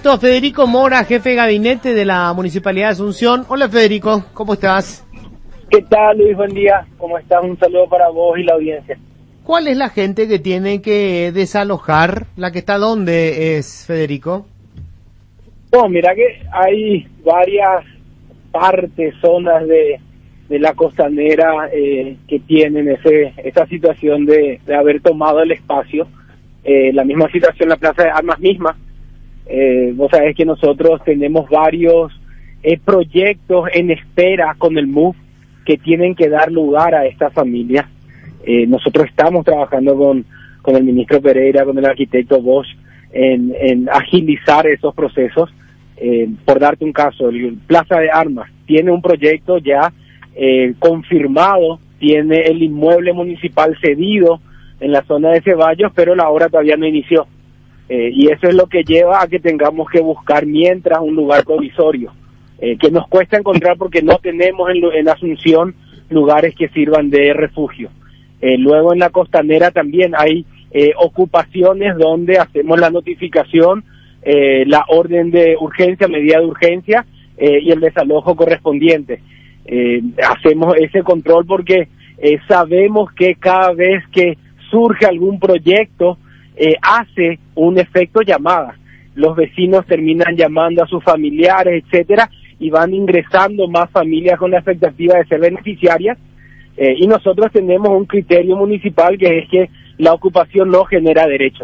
Federico Mora, jefe de gabinete de la Municipalidad de Asunción. Hola Federico, ¿cómo estás? ¿Qué tal, Luis? Buen día. ¿Cómo estás? Un saludo para vos y la audiencia. ¿Cuál es la gente que tiene que desalojar? ¿La que está dónde es, Federico? No, mira que hay varias partes, zonas de la costanera que tienen esa situación de haber tomado el espacio. La misma situación en la Plaza de Armas misma. Vos sabés que nosotros tenemos varios proyectos en espera con el MUF que tienen que dar lugar a estas familias. Nosotros estamos trabajando con el ministro Pereira, con el arquitecto Bosch, en agilizar esos procesos. Por darte un caso, el Plaza de Armas tiene un proyecto ya confirmado, tiene el inmueble municipal cedido en la zona de Ceballos, pero la obra todavía no inició. Y eso es lo que lleva a que tengamos que buscar mientras un lugar provisorio, que nos cuesta encontrar porque no tenemos en Asunción lugares que sirvan de refugio. Luego en la costanera también hay ocupaciones donde hacemos la notificación, la orden de urgencia, medida de urgencia y el desalojo correspondiente. Hacemos ese control porque sabemos que cada vez que surge algún proyecto hace un efecto llamada. Los vecinos terminan llamando a sus familiares, etcétera, y van ingresando más familias con la expectativa de ser beneficiarias. Y nosotros tenemos un criterio municipal que es que la ocupación no genera derechos.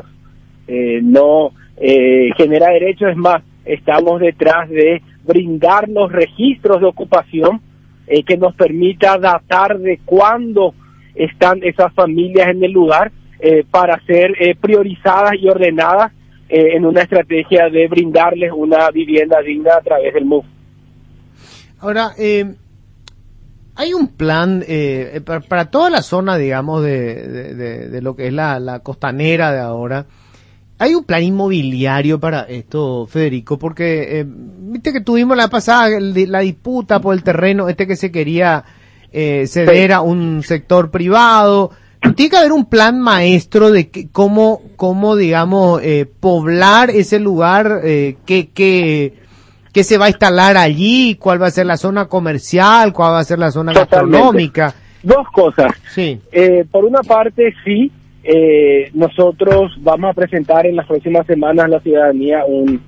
No genera derechos, es más, estamos detrás de brindar los registros de ocupación que nos permita datar de cuándo están esas familias en el lugar para ser priorizadas y ordenadas en una estrategia de brindarles una vivienda digna a través del MUF. Ahora, hay un plan para toda la zona, digamos, de lo que es la costanera de ahora. ¿Hay un plan inmobiliario para esto, Federico? Porque viste que tuvimos la pasada la disputa por el terreno que se quería ceder a un sector privado. Tiene que haber un plan maestro de cómo digamos, poblar ese lugar, qué se va a instalar allí, cuál va a ser la zona comercial, cuál va a ser la zona gastronómica. Dos cosas. Sí. Por una parte, sí, nosotros vamos a presentar en las próximas semanas a la ciudadanía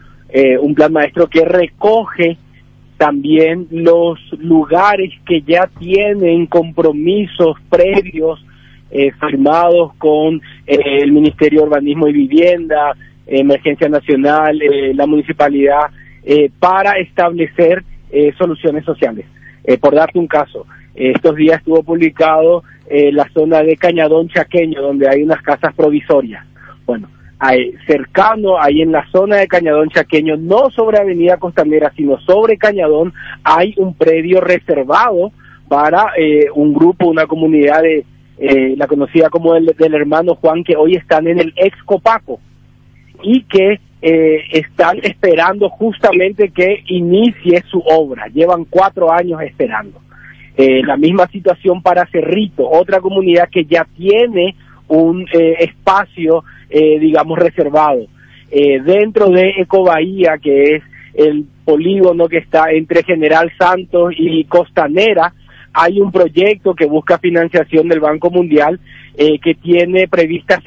un plan maestro que recoge también los lugares que ya tienen compromisos previos firmados con el Ministerio de Urbanismo y Vivienda, Emergencia Nacional, la Municipalidad, para establecer soluciones sociales. Por darte un caso, estos días estuvo publicado la zona de Cañadón Chaqueño, donde hay unas casas provisorias. Bueno, cercano, ahí en la zona de Cañadón Chaqueño, no sobre Avenida Costanera, sino sobre Cañadón, hay un predio reservado para un grupo, una comunidad de la conocida como del hermano Juan, que hoy están en el ex Copaco y que están esperando justamente que inicie su obra. Llevan 4 años esperando. La misma situación para Cerrito, otra comunidad que ya tiene un espacio, digamos, reservado. Dentro de Ecobahía, que es el polígono que está entre General Santos y Costanera, hay un proyecto que busca financiación del Banco Mundial que tiene previstas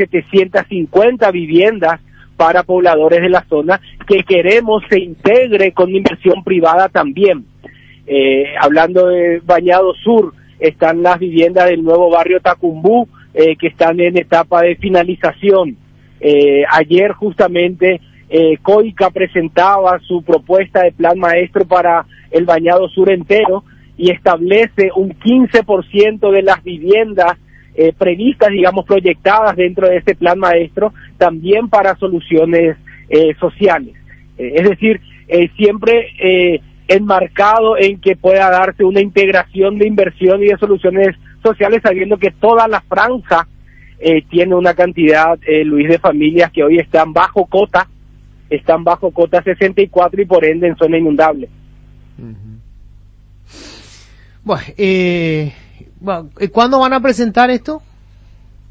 750 viviendas para pobladores de la zona que queremos se integre con inversión privada también. Hablando de Bañado Sur, están las viviendas del nuevo barrio Tacumbú que están en etapa de finalización. Ayer justamente COICA presentaba su propuesta de plan maestro para el Bañado Sur entero y establece un 15% de las viviendas previstas, digamos, proyectadas dentro de este plan maestro, también para soluciones sociales. Es decir, siempre enmarcado en que pueda darse una integración de inversión y de soluciones sociales, sabiendo que toda la franja tiene una cantidad, Luis, de familias que hoy están bajo cota 64 y por ende en zona inundable. Uh-huh. Bueno, ¿cuándo van a presentar esto?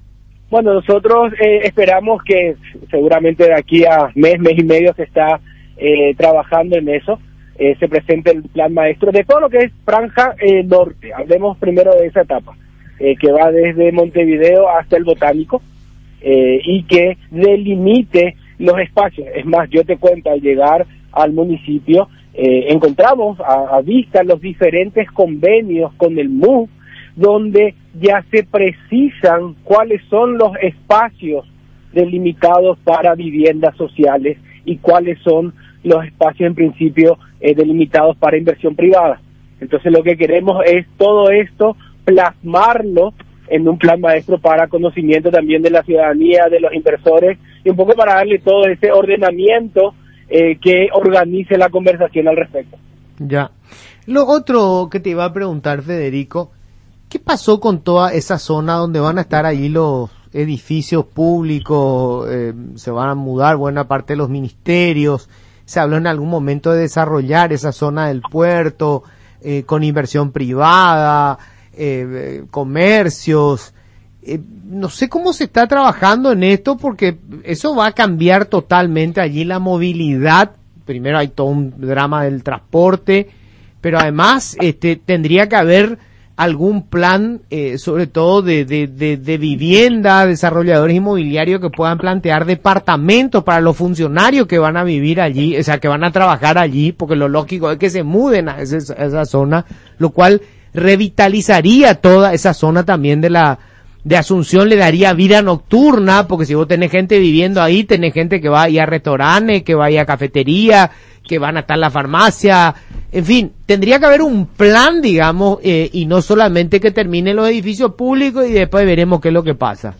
Bueno, nosotros esperamos que seguramente de aquí a mes y medio se está trabajando en eso. Se presenta el plan maestro de todo lo que es Franja Norte. Hablemos primero de esa etapa, que va desde Montevideo hasta el Botánico, y que delimite los espacios. Es más, yo te cuento, al llegar al municipio, encontramos a vista los diferentes convenios con el MU, donde ya se precisan cuáles son los espacios delimitados para viviendas sociales y cuáles son los espacios en principio delimitados para inversión privada. Entonces lo que queremos es todo esto plasmarlo en un plan maestro para conocimiento también de la ciudadanía, de los inversores, y un poco para darle todo ese ordenamiento que organice la conversación al respecto. Ya. Lo otro que te iba a preguntar, Federico, ¿qué pasó con toda esa zona donde van a estar allí los edificios públicos? Se van a mudar buena parte de los ministerios. Se habló en algún momento de desarrollar esa zona del puerto con inversión privada, comercios. No sé cómo se está trabajando en esto, porque eso va a cambiar totalmente allí la movilidad. Primero hay todo un drama del transporte, pero además tendría que haber algún plan, sobre todo de vivienda, desarrolladores inmobiliarios que puedan plantear departamentos para los funcionarios que van a vivir allí, o sea, que van a trabajar allí, porque lo lógico es que se muden a esa zona, lo cual revitalizaría toda esa zona también de Asunción, le daría vida nocturna, porque si vos tenés gente viviendo ahí, tenés gente que va a ir a restaurantes, que va a ir a cafetería, que van a estar en la farmacia, en fin, tendría que haber un plan, digamos, y no solamente que terminen los edificios públicos y después veremos qué es lo que pasa.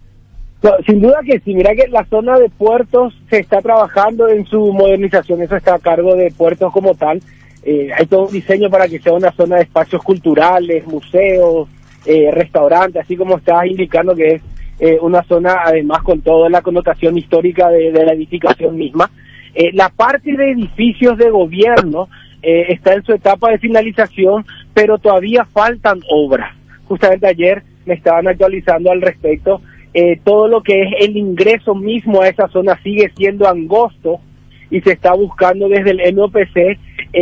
No, sin duda que sí, mira que la zona de puertos se está trabajando en su modernización, eso está a cargo de puertos como tal. Hay todo un diseño para que sea una zona de espacios culturales, museos, restaurantes, así como estás indicando que es una zona además con toda la connotación histórica de la edificación misma. La parte de edificios de gobierno está en su etapa de finalización, pero todavía faltan obras. Justamente ayer me estaban actualizando al respecto. Todo lo que es el ingreso mismo a esa zona sigue siendo angosto y se está buscando desde el MOPC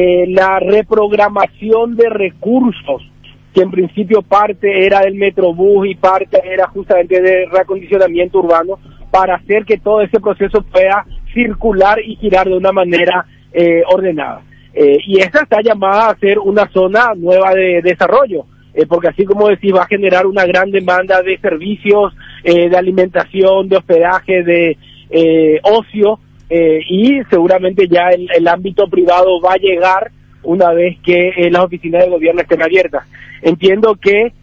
la reprogramación de recursos, que en principio parte era del Metrobús y parte era justamente de reacondicionamiento urbano, para hacer que todo ese proceso pueda circular y girar de una manera ordenada. Y esta está llamada a ser una zona nueva de desarrollo, porque así como decís, va a generar una gran demanda de servicios, de alimentación, de hospedaje, de ocio, y seguramente ya el ámbito privado va a llegar una vez que las oficinas de gobierno estén abiertas. Entiendo que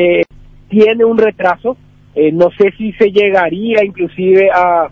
tiene un retraso, no sé si se llegaría inclusive a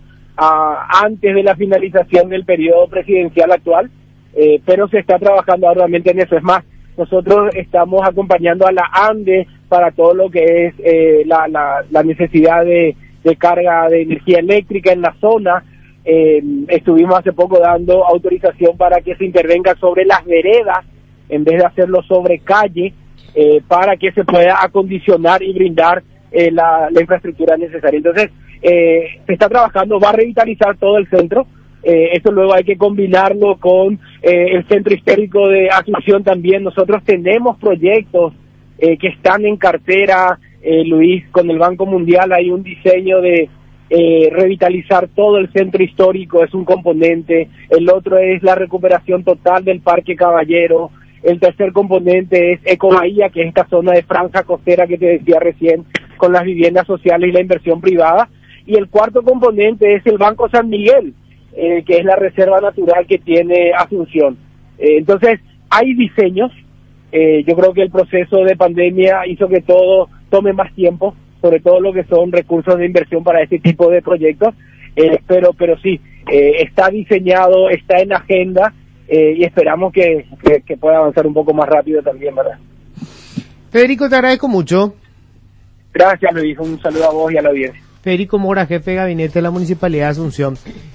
antes de la finalización del periodo presidencial actual, pero se está trabajando arduamente en eso. Es más, nosotros estamos acompañando a la ANDE para todo lo que es la necesidad de carga de energía eléctrica en la zona. Estuvimos hace poco dando autorización para que se intervenga sobre las veredas en vez de hacerlo sobre calle, para que se pueda acondicionar y brindar la infraestructura necesaria. Entonces, se está trabajando, va a revitalizar todo el centro. Esto luego hay que combinarlo con el centro histórico de Asunción también. Nosotros tenemos proyectos que están en cartera, Luis, con el Banco Mundial hay un diseño de revitalizar todo el centro histórico, es un componente. El otro es la recuperación total del Parque Caballero. El tercer componente es Ecobahía, que es esta zona de franja costera que te decía recién, con las viviendas sociales y la inversión privada. Y el cuarto componente es el Banco San Miguel, que es la reserva natural que tiene Asunción. Entonces, hay diseños. Yo creo que el proceso de pandemia hizo que todo tome más tiempo, sobre todo lo que son recursos de inversión para este tipo de proyectos, pero sí, está diseñado, está en agenda, y esperamos que pueda avanzar un poco más rápido también, ¿verdad? Federico, te agradezco mucho. Gracias, Luis, un saludo a vos y a la audiencia. Federico Mora, jefe de gabinete de la Municipalidad de Asunción.